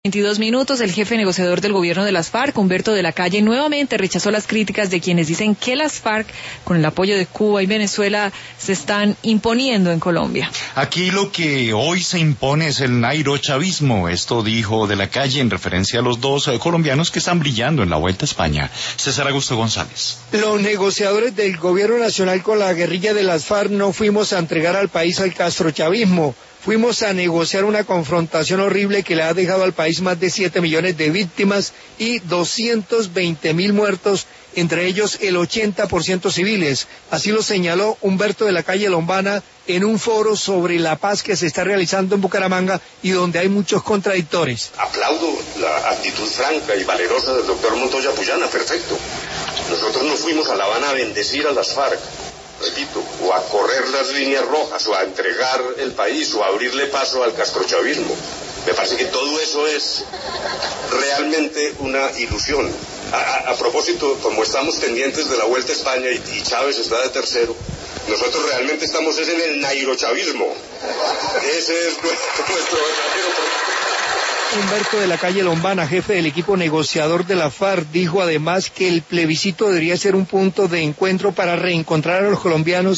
22 minutos, el jefe negociador del gobierno de las FARC, Humberto de la Calle, nuevamente rechazó las críticas de quienes dicen que las FARC, con el apoyo de Cuba y Venezuela, se están imponiendo en Colombia. Aquí lo que hoy se impone es el nairochavismo. Esto dijo de la Calle en referencia a los dos colombianos que están brillando en la Vuelta a España. César Augusto González. Los negociadores del gobierno nacional con la guerrilla de las FARC no fuimos a entregar al país al castrochavismo. Fuimos a negociar una confrontación horrible que le ha dejado al país más de 7 millones de víctimas y 220.000 muertos, entre ellos el 80% civiles. Así lo señaló Humberto de la Calle Lombana en un foro sobre la paz que se está realizando en Bucaramanga y donde hay muchos contradictores. Aplaudo la actitud franca y valerosa del doctor Montoya Puyana, perfecto. Nosotros no fuimos a La Habana a bendecir a las FARC, repito, o a correr las líneas rojas, o a entregar el país, o a abrirle paso al castrochavismo. Me parece que todo eso es realmente una ilusión. A propósito, como estamos pendientes de la Vuelta a España y Chávez está de tercero, nosotros realmente estamos en el nairochavismo. Ese es nuestro verdadero problema. Humberto de la Calle Lombana, jefe del equipo negociador de la FARC, dijo además que el plebiscito debería ser un punto de encuentro para reencontrar a los colombianos